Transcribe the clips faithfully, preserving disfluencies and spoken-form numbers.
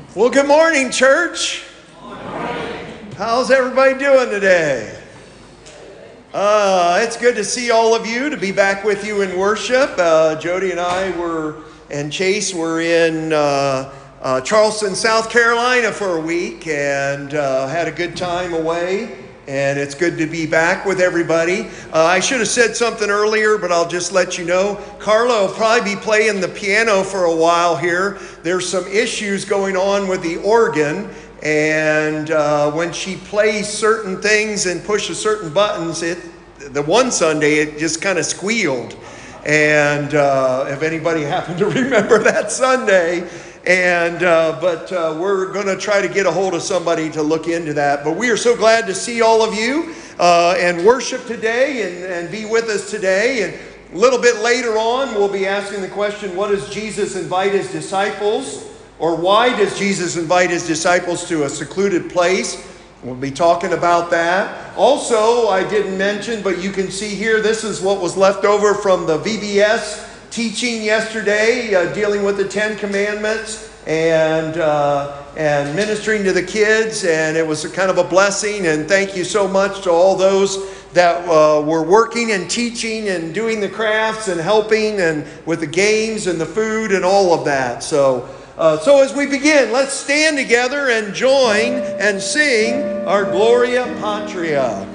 Well, good morning, church. Good morning. How's everybody doing today? Uh, it's good to see all of you, to be back with you in worship. Uh, Jody and I were, and Chase were in uh, uh, Charleston, South Carolina for a week, and uh, had a good time away. And it's good to be back with everybody. Uh, I should have said something earlier, but I'll just let you know. Carla will probably be playing the piano for a while here. There's some issues going on with the organ. And uh, when she plays certain things and pushes certain buttons, it the one Sunday, it just kind of squealed. And uh, if anybody happened to remember that Sunday, And uh, but uh, we're going to try to get a hold of somebody to look into that. But we are so glad to see all of you uh, and worship today and, and be with us today. And a little bit later on, we'll be asking the question, what does Jesus invite his disciples? Or why does Jesus invite his disciples to a secluded place? We'll be talking about that. Also, I didn't mention, but you can see here, this is what was left over from the V B S teaching yesterday, uh, dealing with the Ten Commandments and uh, and ministering to the kids, and it was a kind of a blessing. And thank you so much to all those that uh, were working and teaching and doing the crafts and helping and with the games and the food and all of that. So, uh, so as we begin, let's stand together and join and sing our Gloria Patria.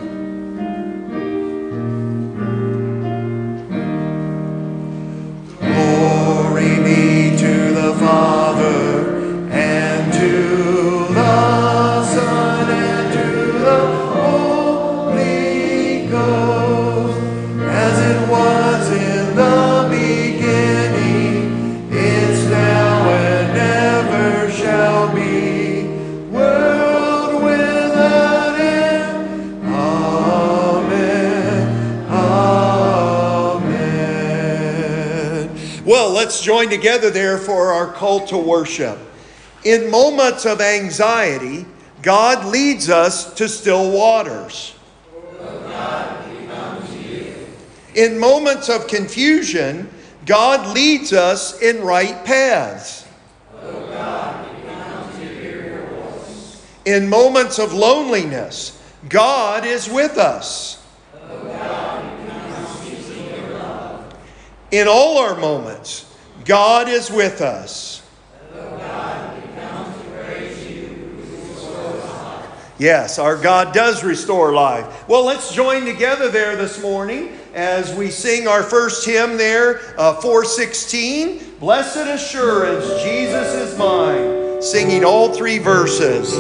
Glory be to the Father, and to the Son, and to the Holy Ghost, as it was in the beginning, it's now and ever shall be, world without end. Amen. Amen. Well, let's join together there for our call to worship. In moments of anxiety, God leads us to still waters. Oh God, we come to you. In moments of confusion, God leads us in right paths. Oh God, we come to hear your voice. In moments of loneliness, God is with us. Oh God, we come seeking your love. In all our moments, God is with us. Oh God, we come to praise you who restores life. Yes, our God does restore life. Well, let's join together there this morning as we sing our first hymn there, uh, four sixteen, Blessed Assurance, Jesus is mine, singing all three verses.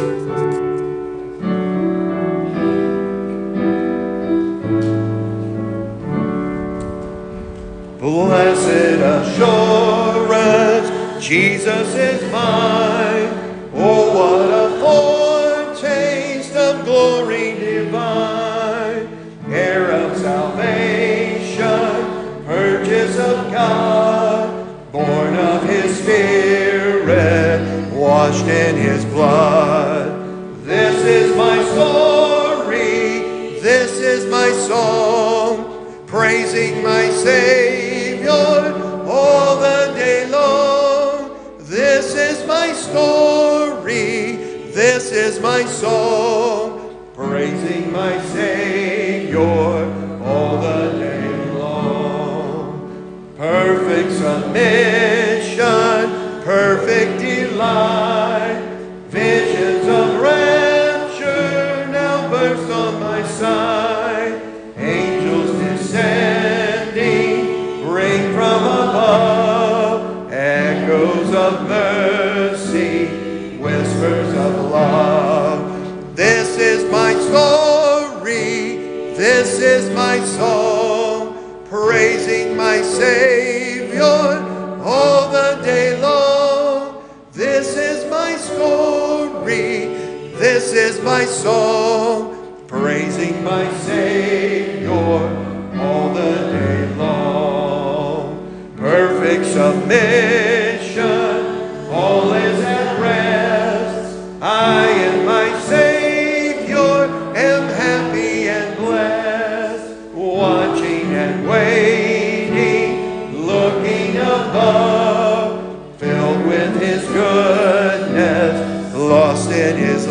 Blessed assurance, Jesus is mine. Oh, what a foretaste of glory divine. Heir of salvation, purchase of God, born of his Spirit, washed in his blood. This is my story, this is my song, praising my Savior all the day long. This is my story, this is my song, praising my Savior all the day long. Perfect submission, perfect delight, visions of rapture now burst on my sight. Angels descending, bring from above echoes of mercy, whispers of love. This is my story, this is my song, praising my Savior all the day long. This is my story, this is my song, praising my Savior all the day long. Perfect submission, all is at rest. I and my Savior am happy and blessed, watching and waiting, looking above, filled with his goodness,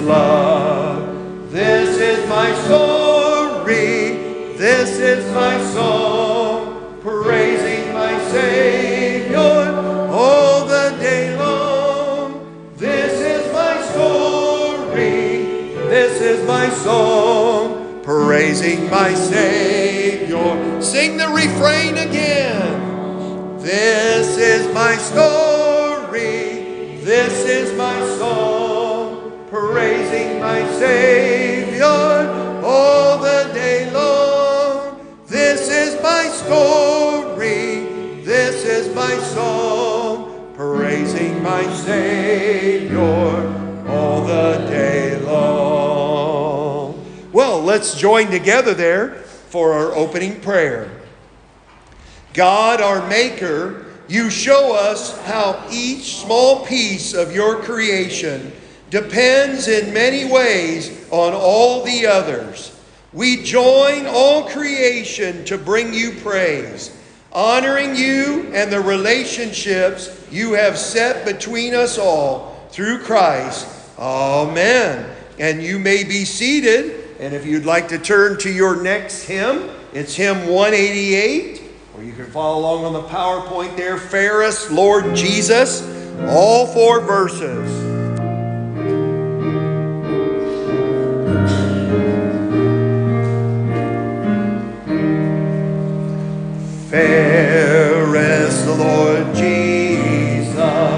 love. This is my story, this is my song, praising my Savior all the day long. This is my story, this is my song, praising my Savior. Sing the refrain again. This is my story, this is my song, praising my Savior all the day long. This is my story, this is my song, praising my Savior all the day long. Well, let's join together there for our opening prayer. God, our Maker, you show us how each small piece of your creation depends in many ways on all the others. We join all creation to bring you praise, honoring you and the relationships you have set between us all through Christ. Amen. And you may be seated, and if you'd like to turn to your next hymn, it's hymn one eighty-eight, or you can follow along on the PowerPoint there, Fairest Lord Jesus, all four verses. Fairest Lord Jesus,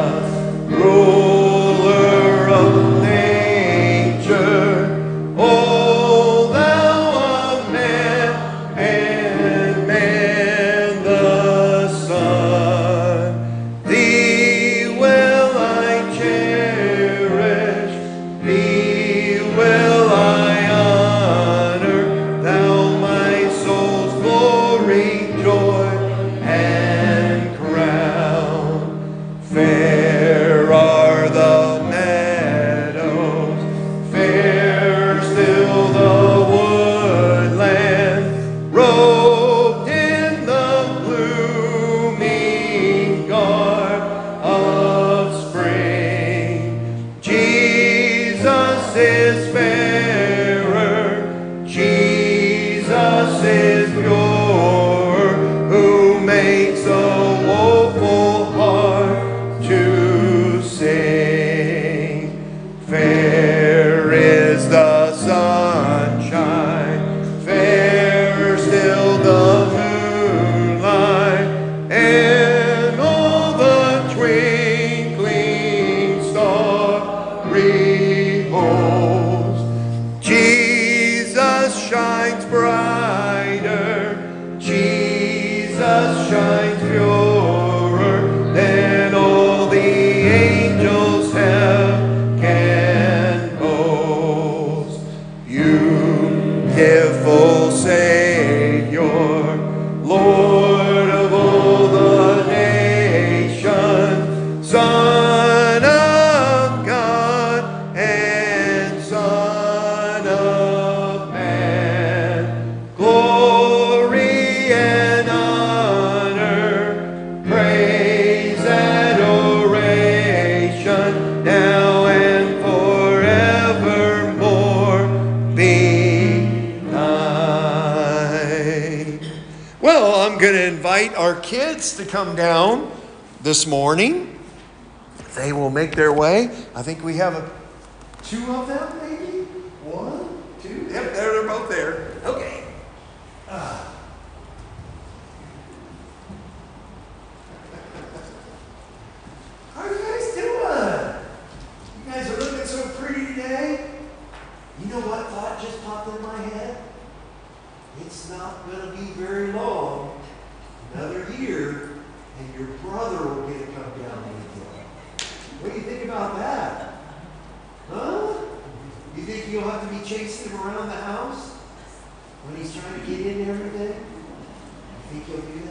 ruler of nature, O thou of man and man the Son, thee will I cherish, thee will I honor, thou my soul's glory, joy, and crown. Fair are the meadows, fair still the woodland, robed in the blooming garb of spring. Jesus is fairer, Jesus is purer, who makes a woeful heart to sing. Fair is the sunshine, fairer still the moonlight, and all the twinkling starry host. Jesus shines brighter, Jesus shines purer than all the angels have can boast. Beautiful Savior, Lord of all the nations, Son of God and Son of Man, glory and honor, praise, adoration, now and forevermore be thine. Well, I'm going to invite our kids to come down this morning. They will make their way. I think we have a, two of them, maybe? One, two? Yep, there, they're both there. Okay. Ah. How are you guys doing? You guys are looking so pretty today. You know what thought just popped in my head? It's not going to be very long, another year, and your brother will get to come down with you. What do you think about that? Huh? You think you'll have to be chasing him around the house when he's trying to get in every day? You think he'll do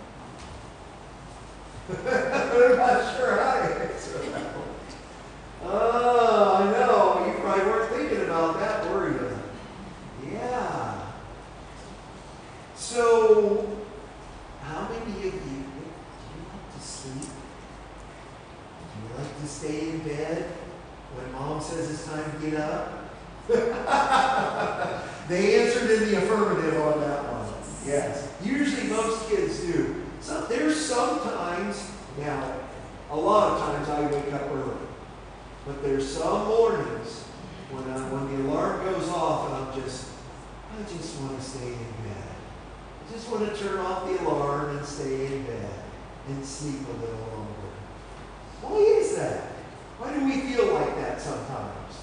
that? I'm not sure how to answer that one. Oh, I know. You probably weren't thinking about that, were you? Yeah. So, how many of you, do you like to sleep? Do you like to stay in bed when Mom says it's time to get up? They answered in the affirmative on that one. Yes. Usually most kids do. So there's sometimes, now, a lot of times I wake up early. But there's some mornings when I, when the alarm goes off and I'm just, I just want to stay in bed. I just want to turn off the alarm and stay in bed and sleep a little longer. Why is that? Why do we feel like that sometimes?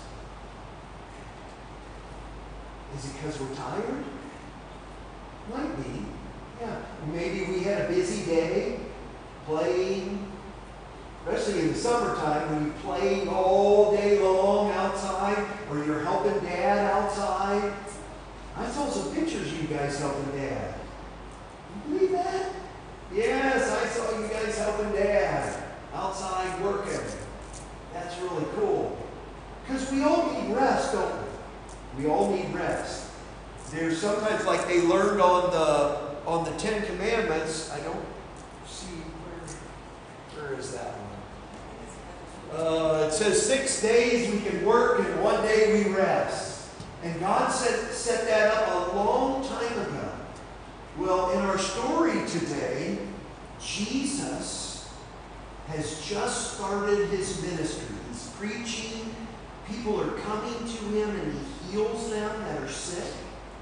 Is it because we're tired? Might be. Yeah. Maybe we had a busy day playing, especially in the summertime when you played all day long outside, or you're helping Dad outside. I saw some pictures of you guys helping Dad. You believe that? Yes, I saw you guys helping Dad outside working. That's really cool. Because we all need rest, don't we? We all need rest. There's sometimes, like they learned on the on the Ten Commandments. I don't see where where is that one? Uh, it says six days we can work and one day we rest. And God set set that up a long time ago. Well, in our story today, Jesus has just started his ministry. He's preaching. People are coming to him and he heals them that are sick.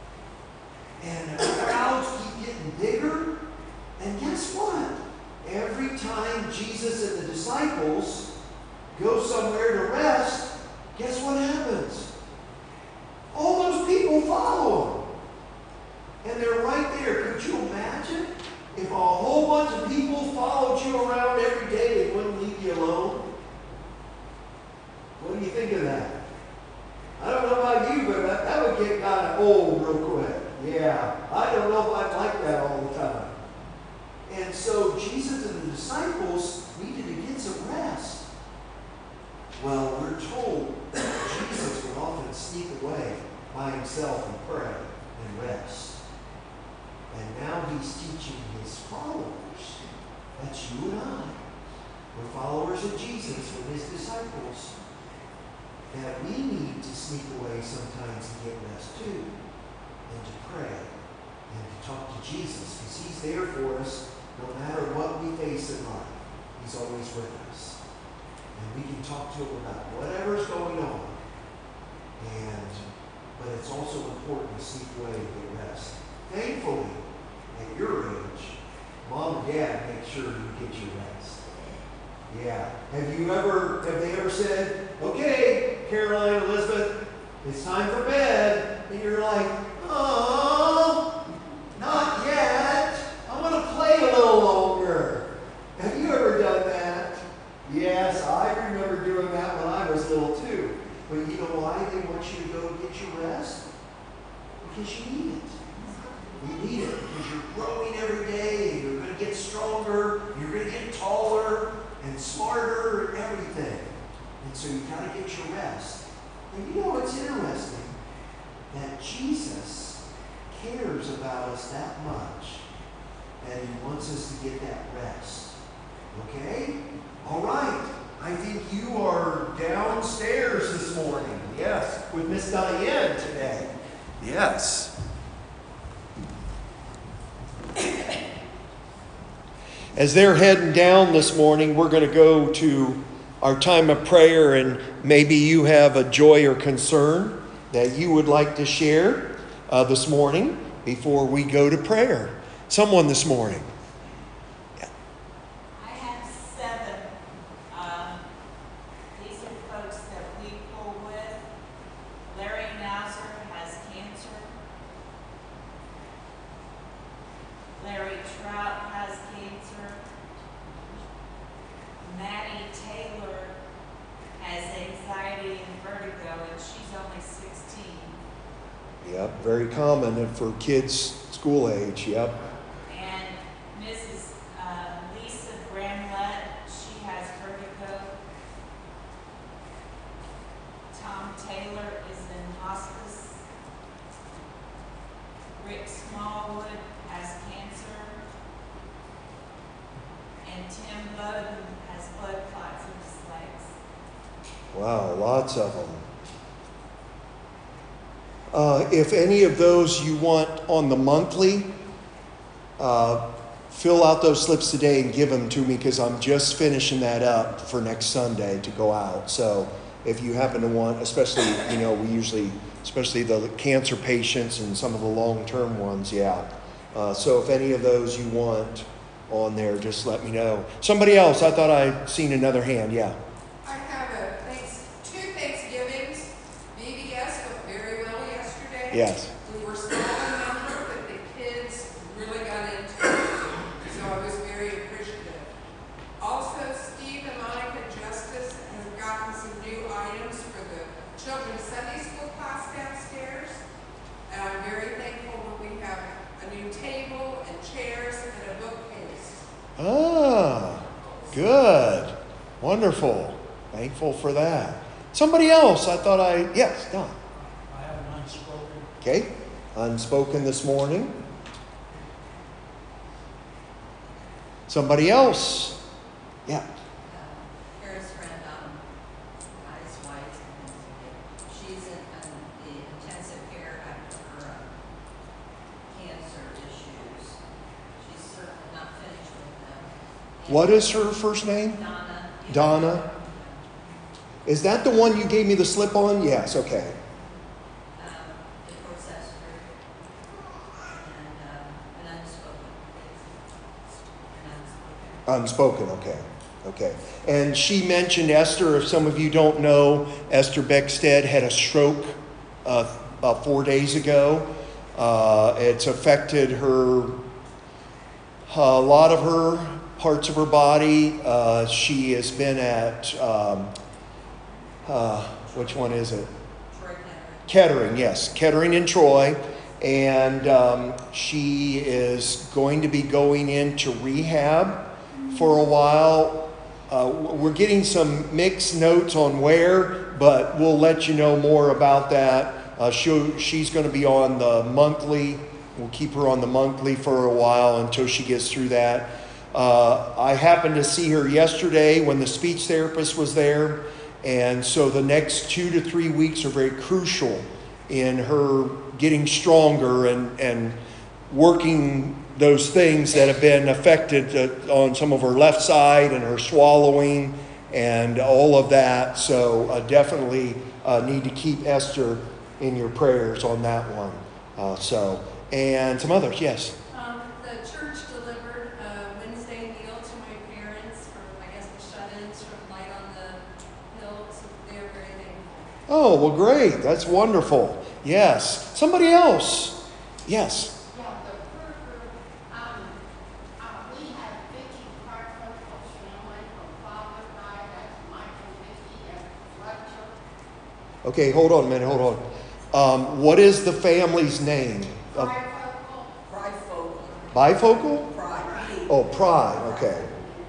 And the crowds keep getting bigger. And guess what? Every time Jesus and the disciples go somewhere to rest, guess what happens? All those people follow him. And they're right there. Could you imagine if a whole bunch of people followed you around every day and wouldn't leave you alone? What do you think of that? I don't know about you, but that, that would get kind of old real quick. Yeah, I don't know if I'd like that all the time. And so Jesus and the disciples needed to get some rest. Well, we're told that Jesus would often sneak away by himself and pray and rest. And now he's teaching his followers. That's you and I. We're followers of Jesus, we're his disciples. That we need to sneak away sometimes and get rest too. And to pray and to talk to Jesus, because he's there for us no matter what we face in life. He's always with us. And we can talk to him about whatever's going on. And but it's also important to sneak away and get rest. Thankfully, at your age, Mom and Dad make sure you get your rest. Yeah. Have you ever, have they ever said, okay, Caroline, Elizabeth, it's time for bed. And you're like, oh, not yet. I want to play a little longer. Have you ever done that? Yes, I remember doing that when I was little too. But you know why they want you to go get your rest? Because you need it. You need it because you're growing every day. You're going to get stronger. You're going to get taller and smarter and everything. And so you got to get your rest. And you know what's interesting? That Jesus cares about us that much that he wants us to get that rest. Okay? All right. I think you are downstairs this morning. Yes. With Miss Diane today. Yes. As they're heading down this morning, we're going to go to our time of prayer, and maybe you have a joy or concern that you would like to share uh, this morning before we go to prayer. Someone this morning. I have seven. Um, these are folks that we pull with. Larry Nauser has cancer. Larry Trout has cancer. Maddie Taylor has anxiety and vertigo, and she's only sixteen. Yep, very common for kids school age, yep. And Missus Uh, Lisa Bramlett, she has vertigo. Tom Taylor is in hospice. Rick Smallwood has cancer. And Tim Bowden has blood clots in his legs. Wow, lots of them. Uh, if any of those you want on the monthly, uh, fill out those slips today and give them to me because I'm just finishing that up for next Sunday to go out. So if you happen to want, especially, you know, we usually, especially the cancer patients and some of the long-term ones, yeah. Uh, so if any of those you want on there, just let me know. Somebody else, I thought I'd seen another hand, yeah. I have a thanks, two Thanksgivings. B B S went very well yesterday. Yes. We were small in number, but the kids really got into it. So I was very appreciative. Also, Steve and Monica Justice have gotten some new items for the children's Sunday school class downstairs. And I'm very thankful that we have a new table and chairs and a bookcase. Ah, good. Wonderful. Thankful for that. Somebody else, I thought I, yes, Don. I have an unspoken. Okay, unspoken this morning. Somebody else, yeah. Kara's friend, um, I's wife, she's in, um, the intensive care after her uh, cancer issues. She's certainly not finished with them. And What is her first name? Donna. you Donna? know, Is that the one you gave me the slip on? Yes, okay. Um, the process and, um, an unspoken, an unspoken. Unspoken, okay. Okay. And she mentioned Esther, if some of you don't know, Esther Beckstead had a stroke uh, about four days ago. Uh, it's affected her, a lot of her parts of her body. Uh, she has been at, um, uh, which one is it? Troy Kettering. Kettering, yes, Kettering in Troy. And um, she is going to be going into rehab for a while. Uh, we're getting some mixed notes on where, but we'll let you know more about that. Uh, she'll, she's going to be on the monthly. We'll keep her on the monthly for a while until she gets through that. Uh, I happened to see her yesterday when the speech therapist was there. And so the next two to three weeks are very crucial in her getting stronger and, and working those things that have been affected uh, on some of her left side and her swallowing and all of that. So uh, definitely uh, need to keep Esther in your prayers on that one. Uh, so, and some others, yes. Um, the church delivered a Wednesday meal to my parents from, I guess, the shut-ins from Light on the Hill, so they are very thankful. Oh, well, great. That's wonderful. Yes. Somebody else. Yes. Yeah, the prayer group, um, uh, we have Vicky Carpenter's family, her father died, that's Michael Vicky and Fletcher. Okay, hold on a minute. Hold on. Um, what is the family's name? Of Trifocal, bifocal? Pride. Oh, Pride. Okay.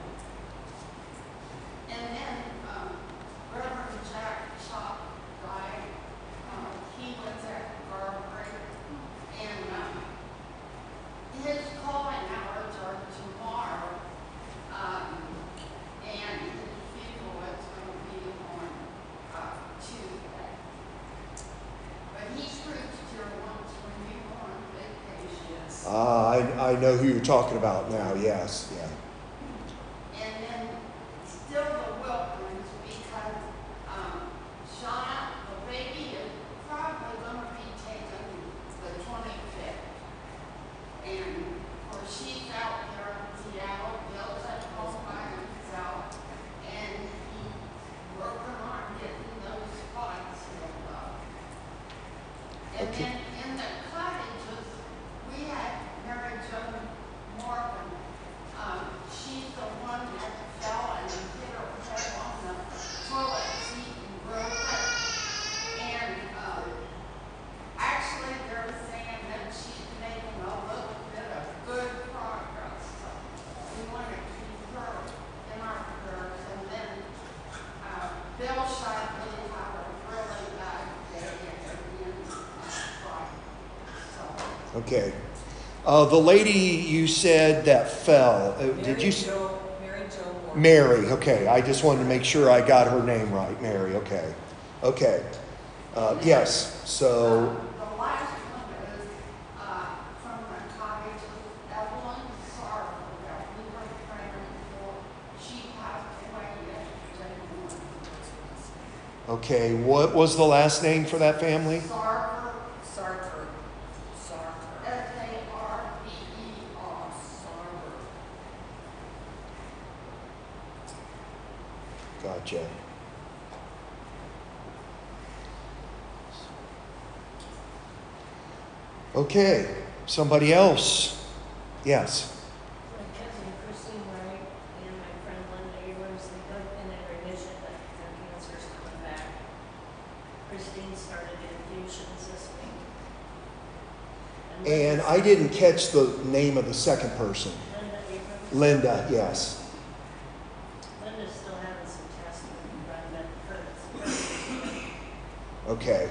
And then, um, Reverend Jack Chop died, um, he was at Barbary, and, um, his calling hours are tomorrow, um, and his funeral is gonna be on, uh, Tuesday. But he's preached here once when we were on vacation. Ah, I, I know who you're talking about now. Yes. Yeah. And then still the Wilkins, because, um, Shauna, the baby is probably gonna be taken the twenty-fifth. And, of course, she's out there in Seattle, Bill's at home by himself, and he's working on getting those spots filled up. And Okay. then in the cottages, we had Mary Jo Morgan. Um, she's the one that fell and hit her head on the toilet seat and broke it. And, um, actually they're saying that she's making a little bit of good progress. So we want to keep her in our prayers. And then, uh, Bill Shively had a really bad day at the end of Friday. So. Okay. Uh, the lady you said that fell. Uh, did Mary you? s- Jo, Mary Jo Mary, okay. I just wanted to make sure I got her name right. Mary, okay. Okay. Uh, yes, so, The last one is, uh, from the cottage with Evelyn Sarver that we were praying for. She passed away yesterday morning. okay, what was the last name for that family? Sarver, Sartre, Sartre, S A R V E R. Sarver. Gotcha. Okay, somebody else? Yes. My cousin Christine Wright and my friend Linda Ehlers, they both been in remission, but their cancer's coming back. Christine started infusions this week. And Linda's- I didn't catch the name of the second person. Linda Ehlers. Linda, yes. Linda's still having some tests to be run, but hers. Okay.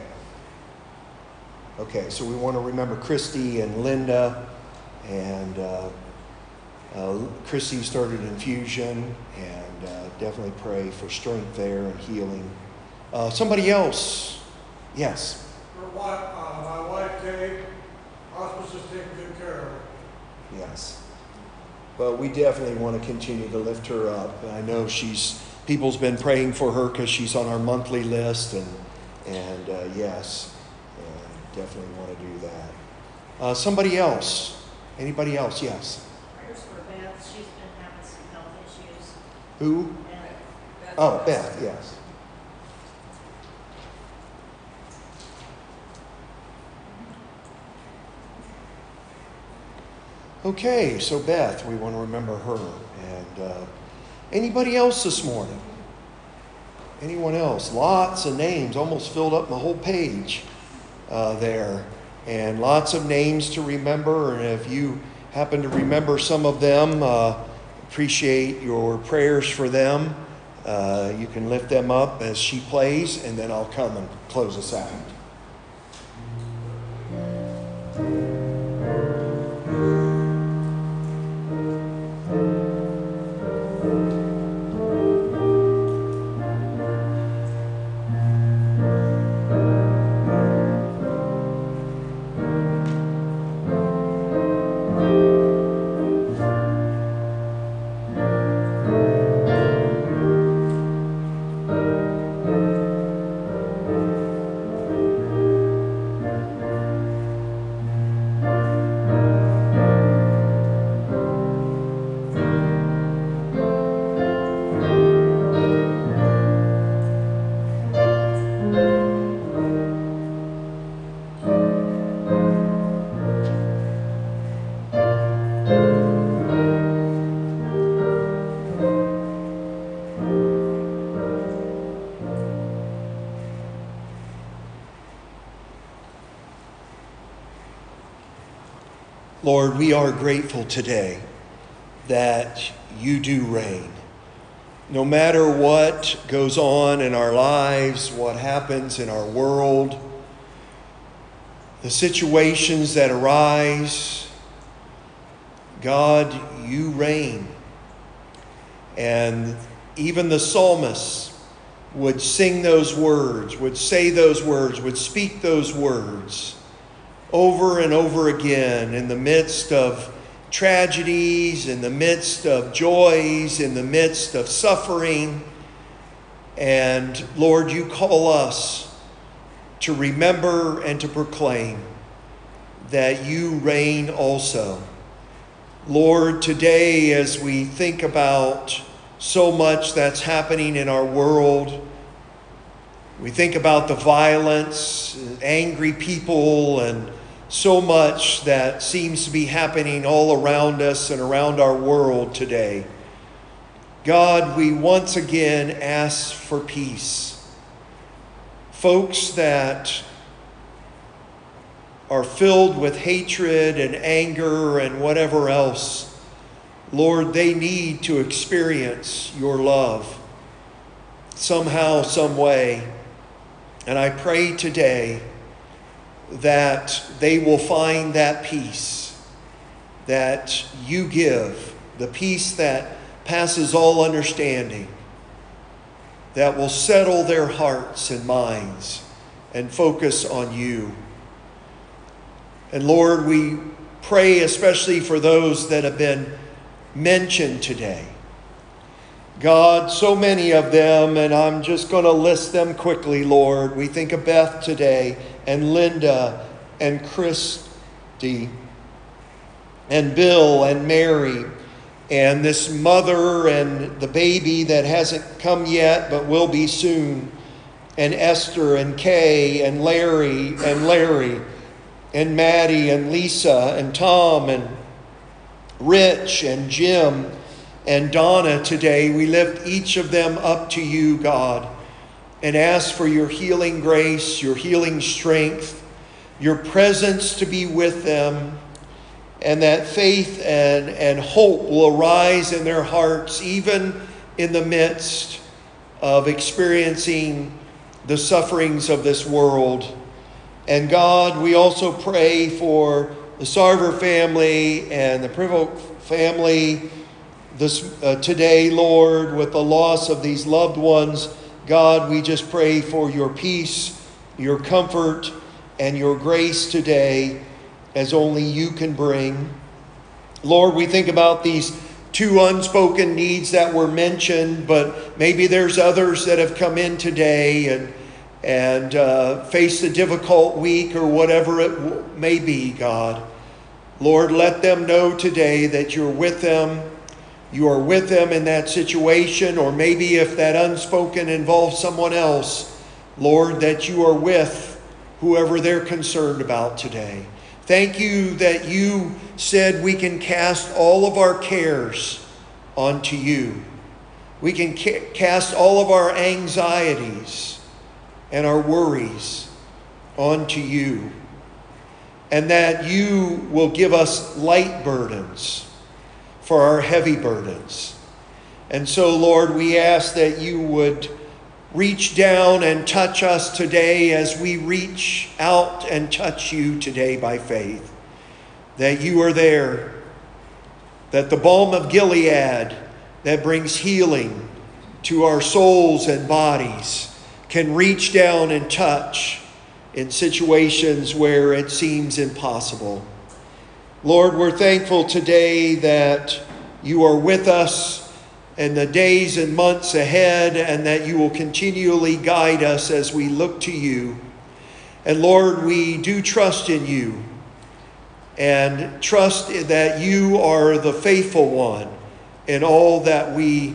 Okay, so we want to remember Christy and Linda. And uh, uh, Christy started infusion, and uh, definitely pray for strength there and healing. Uh, somebody else? Yes. Her wife, uh, my wife Kay, hospice is taking good care of her. Yes. But we definitely want to continue to lift her up. I know she's, people's been praying for her because she's on our monthly list, and, and uh, yes, uh, definitely want to do that. Uh, somebody else? Anybody else? Yes. Prayers for Beth, she's been having some health issues. Who? And Oh, Beth, yes. Okay, so Beth, we want to remember her. And uh, anybody else this morning? Anyone else? Lots of names, almost filled up my whole page uh, there. And lots of names to remember. And if you happen to remember some of them, uh, appreciate your prayers for them. Uh, you can lift them up as she plays, and then I'll come and close us out. Lord, we are grateful today that you do reign. No matter what goes on in our lives, what happens in our world, the situations that arise, God, you reign. And even the psalmist would sing those words, would say those words, would speak those words over and over again in the midst of tragedies, in the midst of joys, in the midst of suffering. And Lord, you call us to remember and to proclaim that you reign also. Lord, today as we think about so much that's happening in our world, we think about the violence, angry people, and so much that seems to be happening all around us and around our world today. God, we once again ask for peace. Folks that are filled with hatred and anger and whatever else, Lord, they need to experience your love somehow, some way. And I pray today that they will find that peace that you give, the peace that passes all understanding, that will settle their hearts and minds and focus on you. And Lord, we pray especially for those that have been mentioned today. God, so many of them, and I'm just going to list them quickly, Lord. We think of Beth today, and Linda, and Christy, and Bill, and Mary, and this mother, and the baby that hasn't come yet but will be soon, and Esther, and Kay, and Larry, and Larry, and Maddie, and Lisa, and Tom, and Rich, and Jim, and Donna today. We lift each of them up to you, God, and ask for your healing grace, your healing strength, your presence to be with them, and that faith and, and hope will arise in their hearts, even in the midst of experiencing the sufferings of this world. And God, we also pray for the Sarver family and the Privo family this uh, today, Lord, with the loss of these loved ones. God, we just pray for your peace, your comfort, and your grace today, as only you can bring. Lord, we think about these two unspoken needs that were mentioned, but maybe there's others that have come in today and and uh, faced a difficult week or whatever it w- may be, God. Lord, let them know today that you're with them. You are with them in that situation, or maybe if that unspoken involves someone else, Lord, that you are with whoever they're concerned about today. Thank you that you said we can cast all of our cares onto you. We can ca- cast all of our anxieties and our worries onto you, and that you will give us light burdens for our heavy burdens. And so, Lord, we ask that you would reach down and touch us today as we reach out and touch you today by faith, that you are there, that the balm of Gilead that brings healing to our souls and bodies can reach down and touch in situations where it seems impossible. Lord, we're thankful today that you are with us in the days and months ahead, and that you will continually guide us as we look to you. And Lord, we do trust in you, and trust that you are the faithful one in all that we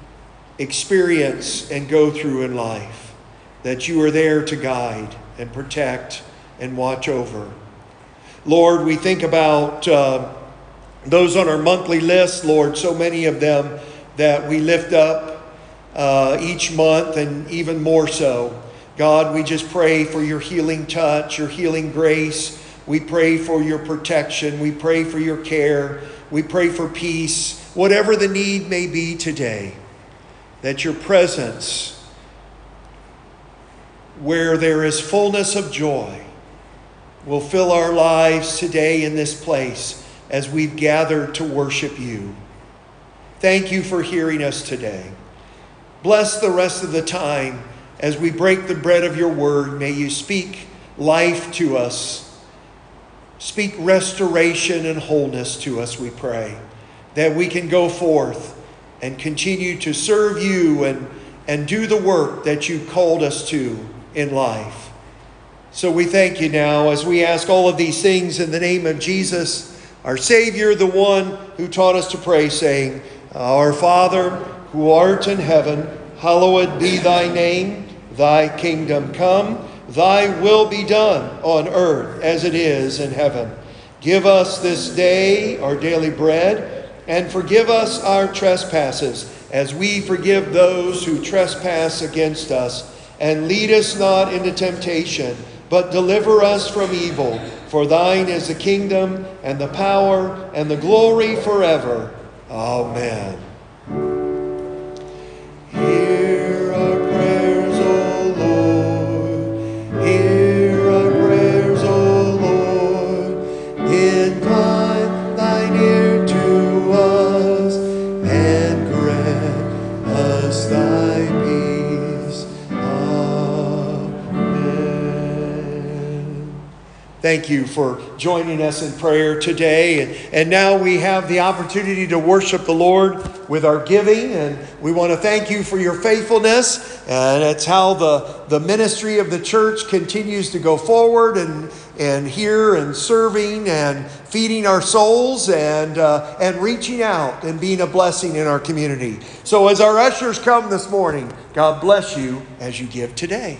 experience and go through in life, that you are there to guide and protect and watch over. Lord, we think about uh, those on our monthly list, Lord, so many of them that we lift up uh, each month, and even more so. God, we just pray for your healing touch, your healing grace. We pray for your protection. We pray for your care. We pray for peace, whatever the need may be today, that your presence, where there is fullness of joy, will fill our lives today in this place as we've gathered to worship you. Thank you for hearing us today. Bless the rest of the time as we break the bread of your word. May you speak life to us. Speak restoration and wholeness to us, we pray, that we can go forth and continue to serve you and, and do the work that you called us to in life. So we thank you now as we ask all of these things in the name of Jesus, our Savior, the one who taught us to pray, saying, Our Father, who art in heaven, hallowed be thy name. Thy kingdom come, thy will be done on earth as it is in heaven. Give us this day our daily bread, and forgive us our trespasses, as we forgive those who trespass against us. And lead us not into temptation, but deliver us from evil. For thine is the kingdom, and the power, and the glory forever. Amen. Hear our prayers, O Lord. Hear our prayers, O Lord. Incline thine ear to us, and grant thank you for joining us in prayer today. And, and now we have the opportunity to worship the Lord with our giving. And we want to thank you for your faithfulness. And it's how the, the ministry of the church continues to go forward and, and here and serving and feeding our souls and, uh, and reaching out and being a blessing in our community. So as our ushers come this morning, God bless you as you give today.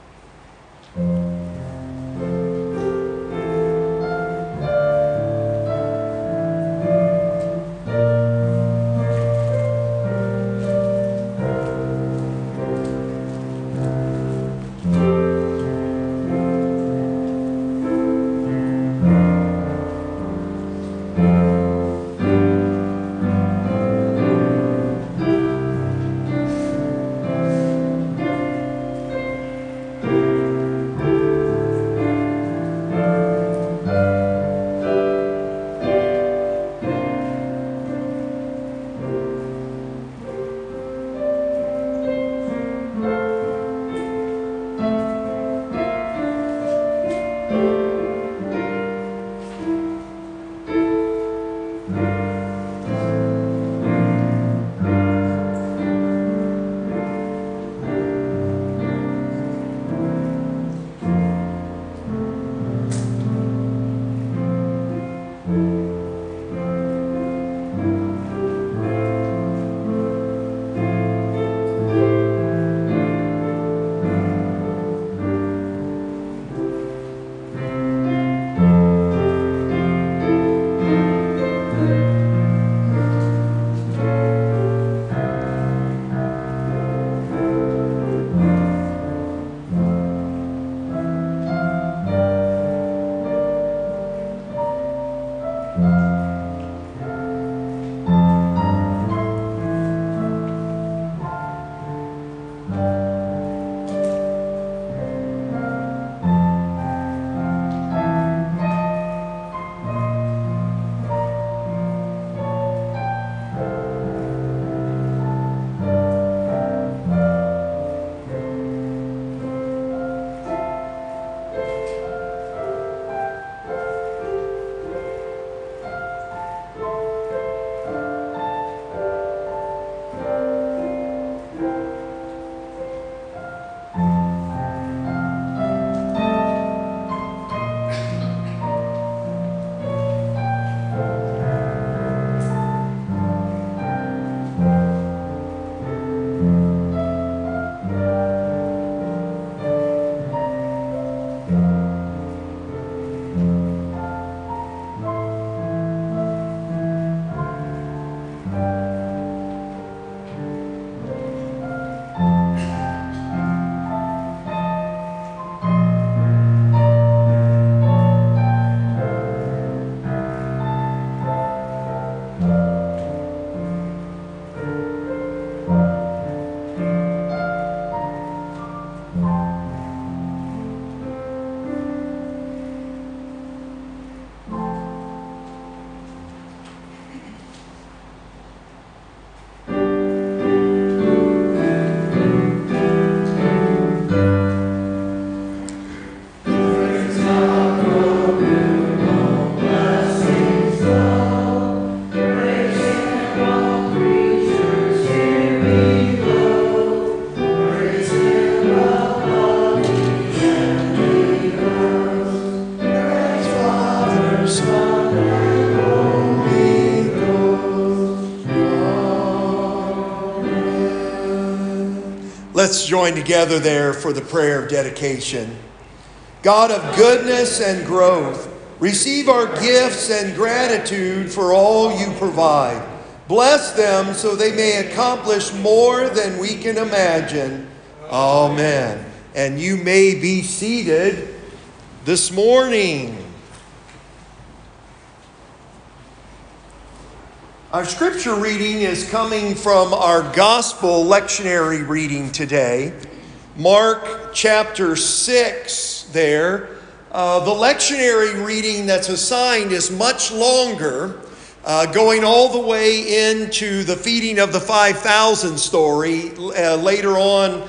Let's join together there for the prayer of dedication. God of goodness and growth, receive our gifts and gratitude for all you provide. Bless them so they may accomplish more than we can imagine. Amen. And you may be seated this morning. Our scripture reading is coming from our gospel lectionary reading today. Mark chapter six there. Uh, the lectionary reading that's assigned is much longer, uh, going all the way into the feeding of the five thousand story uh, later on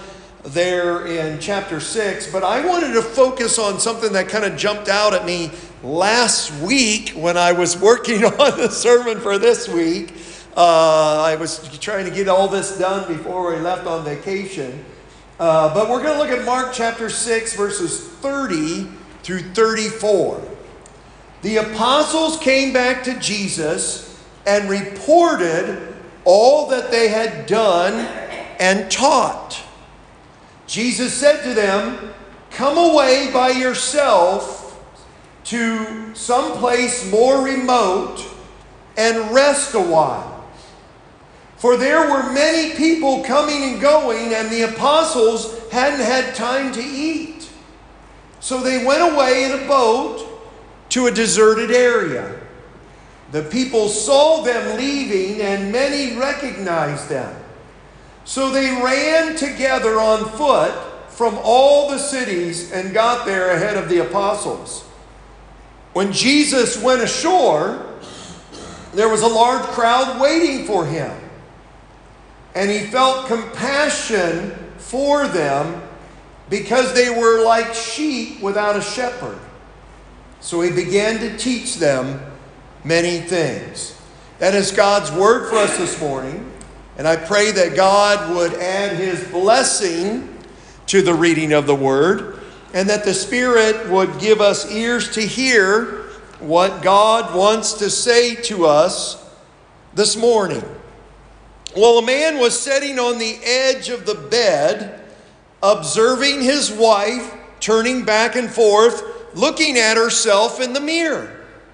there in chapter six, but I wanted to focus on something that kind of jumped out at me last week when I was working on the sermon for this week. Uh, I was trying to get all this done before we left on vacation. Uh, but we're going to look at Mark chapter six, verses thirty through thirty-four. The apostles came back to Jesus and reported all that they had done and taught. Jesus said to them, "Come away by yourself to some place more remote and rest a while." For there were many people coming and going, and the apostles hadn't had time to eat. So they went away in a boat to a deserted area. The people saw them leaving, and many recognized them. So they ran together on foot from all the cities and got there ahead of the apostles. When Jesus went ashore, there was a large crowd waiting for him. And he felt compassion for them because they were like sheep without a shepherd. So he began to teach them many things. That is God's word for us this morning. And I pray that God would add his blessing to the reading of the word, and that the Spirit would give us ears to hear what God wants to say to us this morning. Well, a man was sitting on the edge of the bed, observing his wife turning back and forth, looking at herself in the mirror.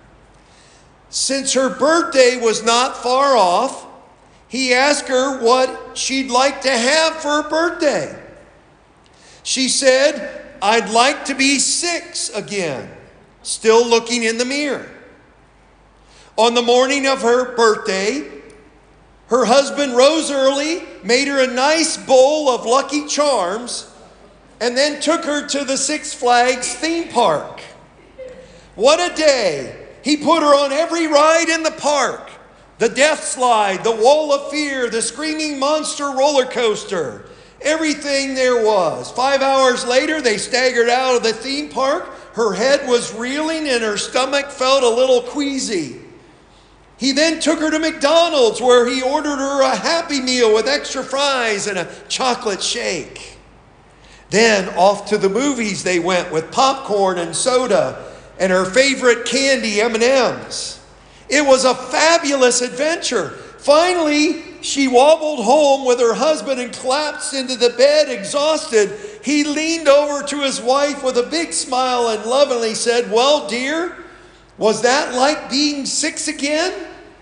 Since her birthday was not far off, he asked her what she'd like to have for her birthday. She said, "I'd like to be six again," still looking in the mirror. On the morning of her birthday, her husband rose early, made her a nice bowl of Lucky Charms, and then took her to the Six Flags theme park. What a day! He put her on every ride in the park. The Death Slide, the Wall of Fear, the Screaming Monster roller coaster. Everything there was. Five hours later, they staggered out of the theme park. Her head was reeling and her stomach felt a little queasy. He then took her to McDonald's, where he ordered her a Happy Meal with extra fries and a chocolate shake. Then off to the movies they went with popcorn and soda and her favorite candy, M and M's. It was a fabulous adventure. Finally, she wobbled home with her husband and collapsed into the bed exhausted. He leaned over to his wife with a big smile and lovingly said, "Well, dear, was that like being six again?"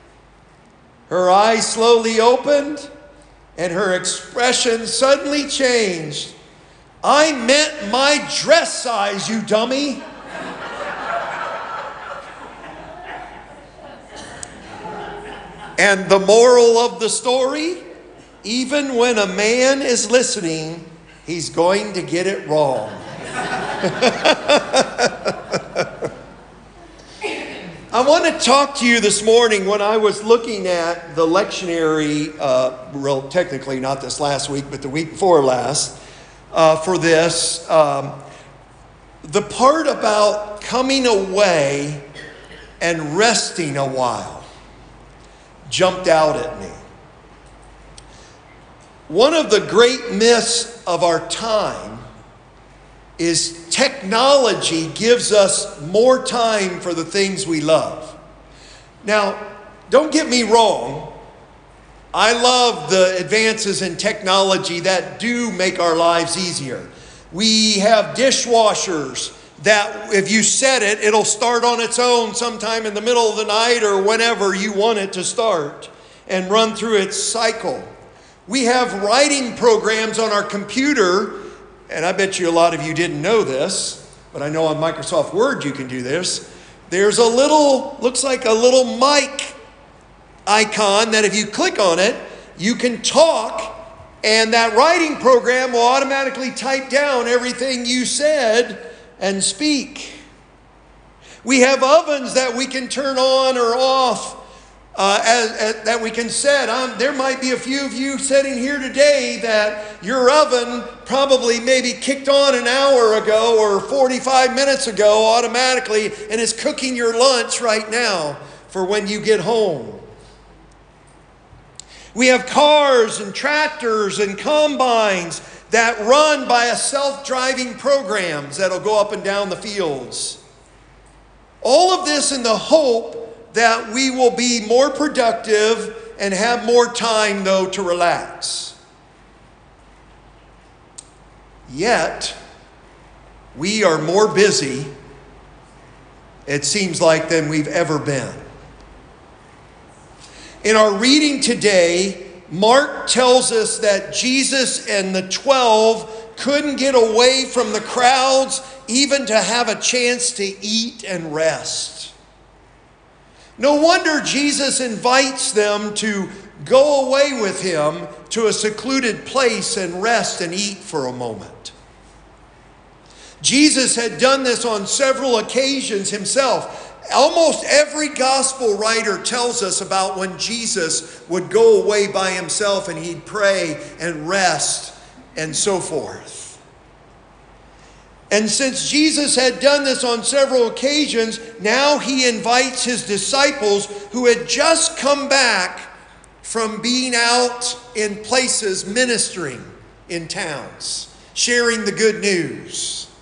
Her eyes slowly opened and her expression suddenly changed. "I meant my dress size, you dummy." And the moral of the story, even when a man is listening, he's going to get it wrong. I want to talk to you this morning. When I was looking at the lectionary, uh, real technically not this last week, but the week before last, uh, for this, um, the part about coming away and resting a while jumped out at me. One of the great myths of our time is technology gives us more time for the things we love. Now, don't get me wrong. I love the advances in technology that do make our lives easier. We have dishwashers that if you set it, it'll start on its own sometime in the middle of the night or whenever you want it to start and run through its cycle. We have writing programs on our computer, and I bet you a lot of you didn't know this, but I know on Microsoft Word you can do this. There's a little, looks like a little mic icon that if you click on it, you can talk, and that writing program will automatically type down everything you said and speak. We have ovens that we can turn on or off Uh, as, as, that we can set. Um, there might be a few of you sitting here today that your oven probably maybe kicked on an hour ago or forty-five minutes ago automatically and is cooking your lunch right now for when you get home. We have cars and tractors and combines that run by a self-driving programs that'll go up and down the fields. All of this in the hope that we will be more productive and have more time, though, to relax. Yet, we are more busy, it seems like, than we've ever been. In our reading today, Mark tells us that Jesus and the twelve couldn't get away from the crowds even to have a chance to eat and rest. No wonder Jesus invites them to go away with him to a secluded place and rest and eat for a moment. Jesus had done this on several occasions himself. Almost every gospel writer tells us about when Jesus would go away by himself and he'd pray and rest and so forth. And since Jesus had done this on several occasions, now he invites his disciples who had just come back from being out in places ministering in towns, sharing the good news.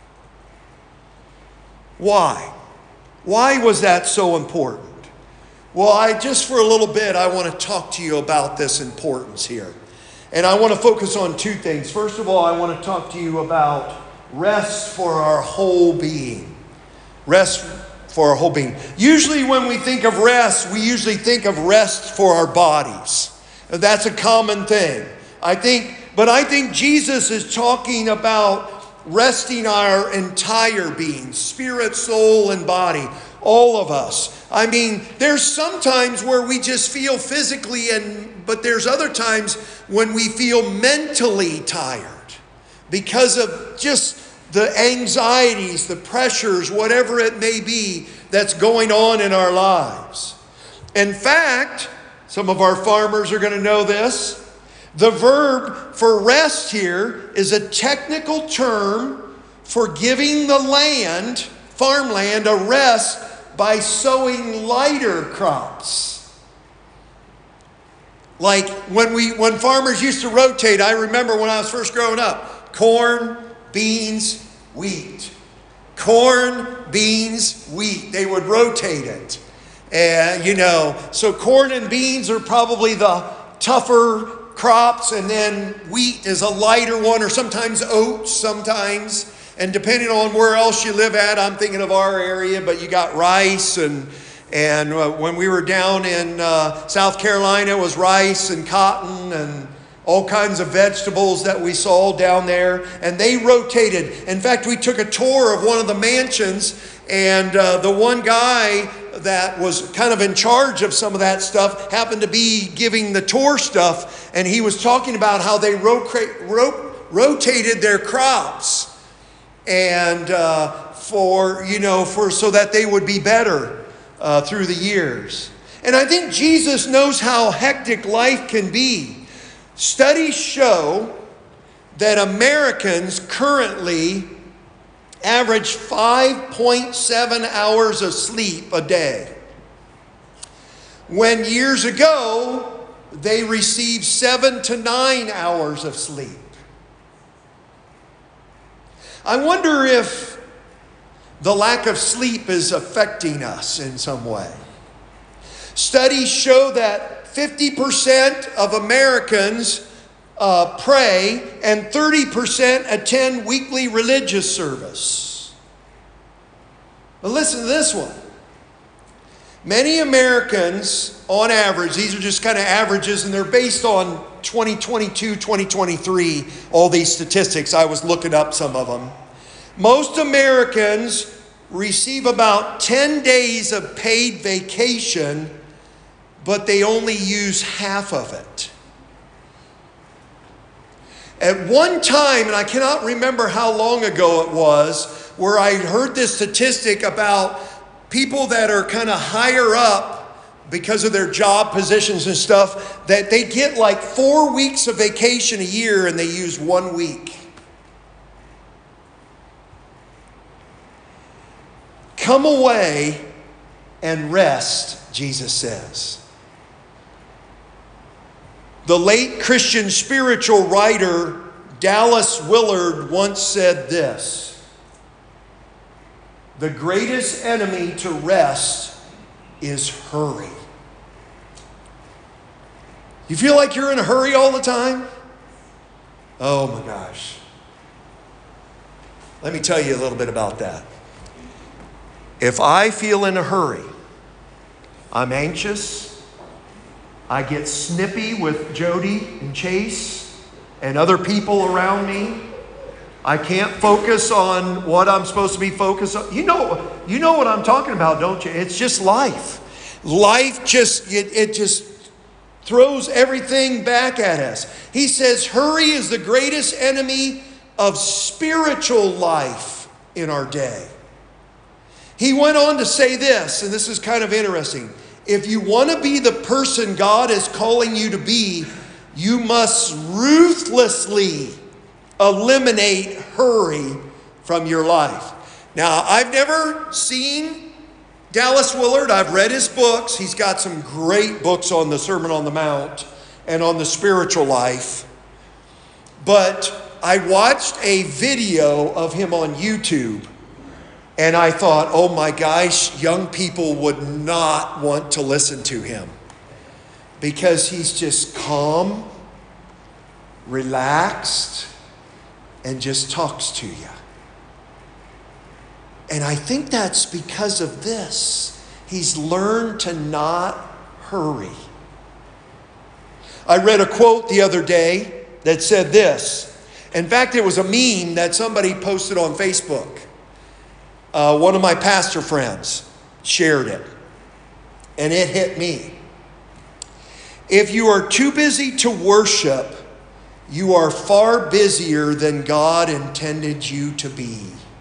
Why? Why was that so important? Well, I just for a little bit, I want to talk to you about this importance here. And I want to focus on two things. First of all, I want to talk to you about rest for our whole being. Rest for our whole being. Usually when we think of rest, we usually think of rest for our bodies. That's a common thing. I think, but I think Jesus is talking about resting our entire being, spirit, soul, and body. All of us. I mean, there's sometimes where we just feel physically, and but there's other times when we feel mentally tired because of just the anxieties, the pressures, whatever it may be that's going on in our lives. In fact, some of our farmers are going to know this. The verb for rest here is a technical term for giving the land, farmland, a rest by sowing lighter crops. Like when we when farmers used to rotate, I remember when I was first growing up, corn, beans, wheat. Corn, beans, wheat. They would rotate it. And, you know, so corn and beans are probably the tougher crops, and then wheat is a lighter one, or sometimes oats sometimes. And depending on where else you live at, I'm thinking of our area, but you got rice. And and uh, when we were down in uh, South Carolina, it was rice and cotton and all kinds of vegetables that we saw down there. And they rotated. In fact, we took a tour of one of the mansions, and uh, the one guy that was kind of in charge of some of that stuff happened to be giving the tour stuff. And he was talking about how they ro- ro- rotated their crops. And uh, for, you know, for so that they would be better uh, through the years. And I think Jesus knows how hectic life can be. Studies show that Americans currently average five point seven hours of sleep a day, when years ago they received seven to nine hours of sleep. I wonder if the lack of sleep is affecting us in some way. Studies show that fifty percent of Americans uh, pray and thirty percent attend weekly religious service. But listen to this one. Many Americans, on average, these are just kind of averages, and they're based on twenty twenty-two, twenty twenty-three, all these statistics. I was looking up some of them. Most Americans receive about ten days of paid vacation, but they only use half of it. At one time, and I cannot remember how long ago it was, where I heard this statistic about people that are kind of higher up because of their job positions and stuff, that they get like four weeks of vacation a year and they use one week. Come away and rest, Jesus says. The late Christian spiritual writer Dallas Willard once said this: the greatest enemy to rest is hurry. You feel like you're in a hurry all the time? Oh my gosh. Let me tell you a little bit about that. If I feel in a hurry, I'm anxious, I get snippy with Jody and Chase and other people around me. I can't focus on what I'm supposed to be focused on. You know, you know what I'm talking about, don't you? It's just life. Life just, it, it just throws everything back at us. He says, hurry is the greatest enemy of spiritual life in our day. He went on to say this, and this is kind of interesting. If you want to be the person God is calling you to be, you must ruthlessly eliminate hurry from your life. Now, I've never seen Dallas Willard. I've read his books. He's got some great books on the Sermon on the Mount and on the spiritual life. But I watched a video of him on YouTube, and I thought, oh my gosh, young people would not want to listen to him because he's just calm, relaxed, and just talks to you. And I think that's because of this. He's learned to not hurry. I read a quote the other day that said this. In fact, it was a meme that somebody posted on Facebook. Uh, one of my pastor friends shared it, and it hit me. If you are too busy to worship, you are far busier than God intended you to be.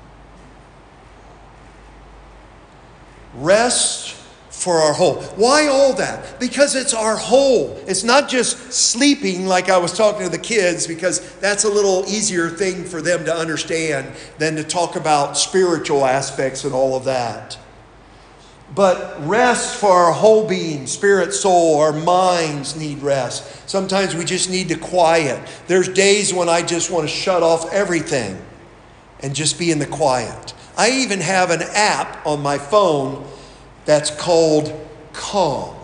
Rest for our whole. Why all that? Because it's our whole. It's not just sleeping like I was talking to the kids, because that's a little easier thing for them to understand than to talk about spiritual aspects and all of that. But rest for our whole being, spirit, soul, our minds need rest. Sometimes we just need to quiet. There's days when I just want to shut off everything and just be in the quiet. I even have an app on my phone that's called Calm.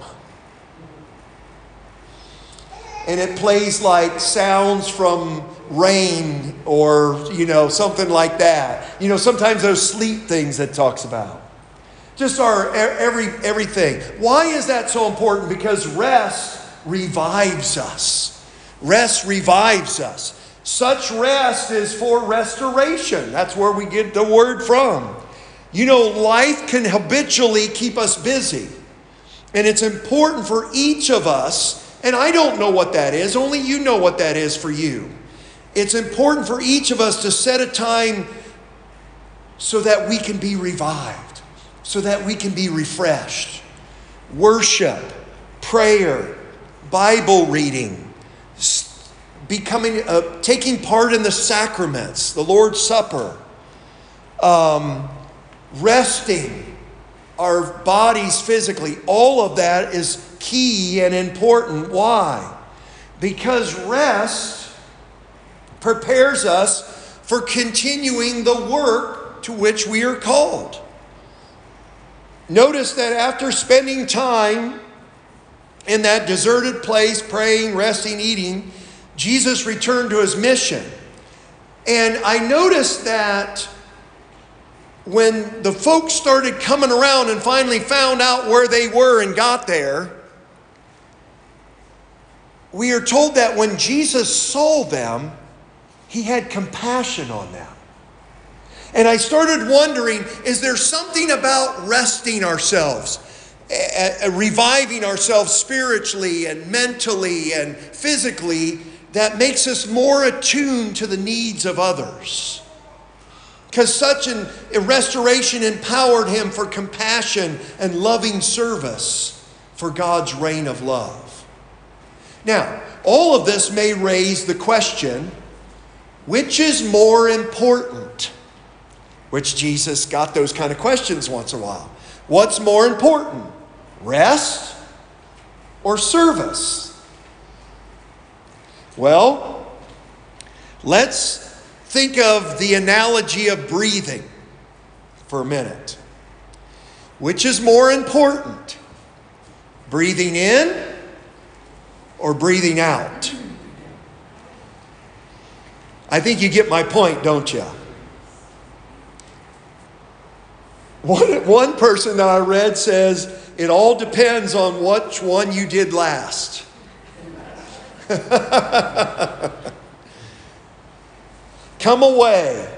And it plays like sounds from rain or, you know, something like that. You know, sometimes those sleep things that it talks about. Just our every everything. Why is that so important? Because rest revives us. Rest revives us. Such rest is for restoration. That's where we get the word from. You know, life can habitually keep us busy. And it's important for each of us, and I don't know what that is, only you know what that is for you. It's important for each of us to set a time so that we can be revived, so that we can be refreshed. Worship, prayer, Bible reading, becoming, uh, taking part in the sacraments, the Lord's Supper, um, resting our bodies physically. All of that is key and important. Why? Because rest prepares us for continuing the work to which we are called. Notice that after spending time in that deserted place, praying, resting, eating, Jesus returned to his mission. And I noticed that when the folks started coming around and finally found out where they were and got there, we are told that when Jesus saw them, he had compassion on them. And I started wondering, is there something about resting ourselves, uh, reviving ourselves spiritually and mentally and physically that makes us more attuned to the needs of others? Because such an, a restoration empowered him for compassion and loving service for God's reign of love. Now, all of this may raise the question, which is more important? Which Jesus got those kind of questions once in a while. What's more important? Rest or service? Well, let's think of the analogy of breathing for a minute. Which is more important? Breathing in or breathing out? I think you get my point, don't you? One, one person that I read says, it all depends on which one you did last. Come away.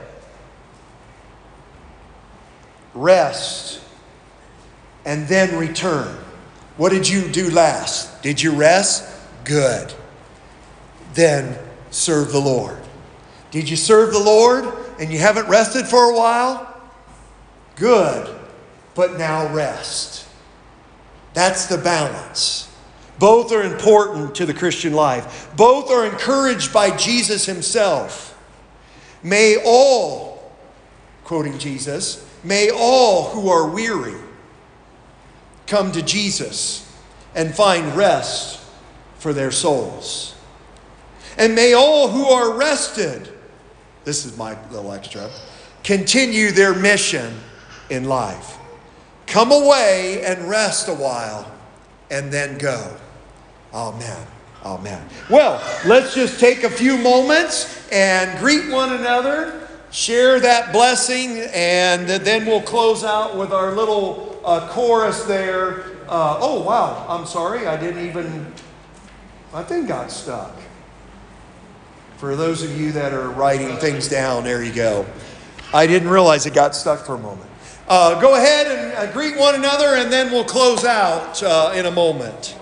Rest. And then return. What did you do last? Did you rest? Good. Then serve the Lord. Did you serve the Lord and you haven't rested for a while? Good. But now rest. That's the balance. Both are important to the Christian life. Both are encouraged by Jesus himself. May all, quoting Jesus, may all who are weary come to Jesus and find rest for their souls. And may all who are rested, this is my little extra, continue their mission in life. Come away and rest a while and then go. Amen. Amen. Well, let's just take a few moments and greet one another, share that blessing, and then we'll close out with our little uh, chorus there. Uh, oh, wow. I'm sorry. I didn't even, my thing got stuck. For those of you that are writing things down, there you go. I didn't realize it got stuck for a moment. Uh, go ahead and uh, greet one another, and then we'll close out uh, in a moment.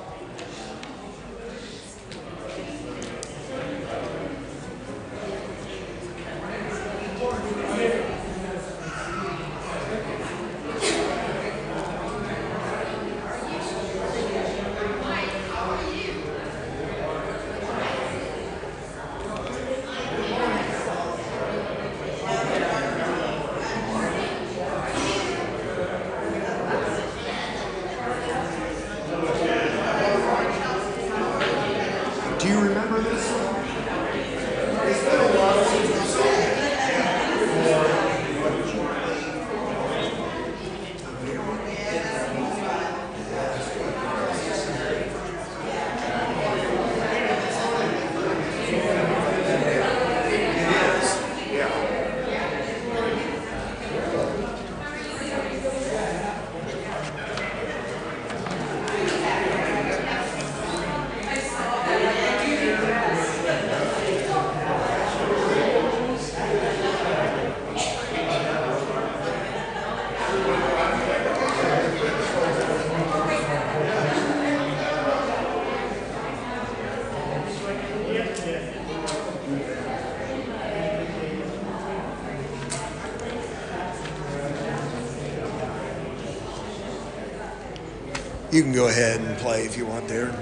You can go ahead and play if you want there.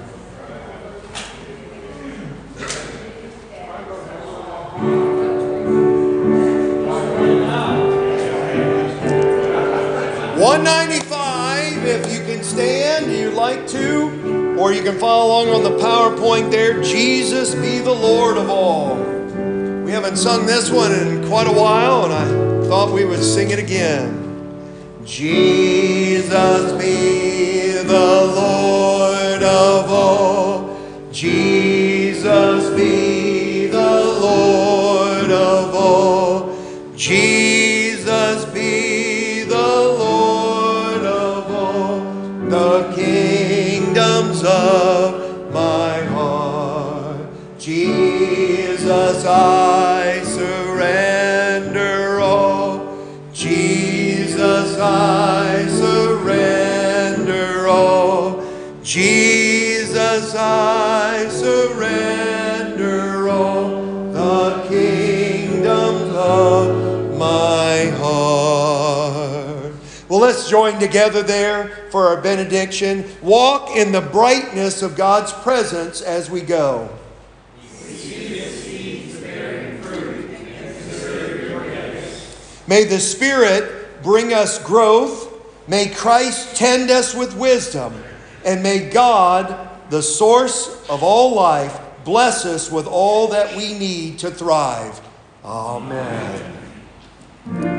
one ninety-five, if you can stand, you'd like to, or you can follow along on the PowerPoint there. Jesus be the Lord of all. We haven't sung this one in quite a while, and I thought we would sing it again. Jesus be the Lord of all. Jesus be the Lord of all. Jesus be the Lord of all. The kingdoms of my heart. Jesus, I surrender all. Jesus, I surrender all. Jesus, I surrender all. The kingdoms of my heart. Well, let's join together there for our benediction. Walk in the brightness of God's presence as we go. May the Spirit bring us growth. May Christ tend us with wisdom. And may God, the source of all life, bless us with all that we need to thrive. Amen.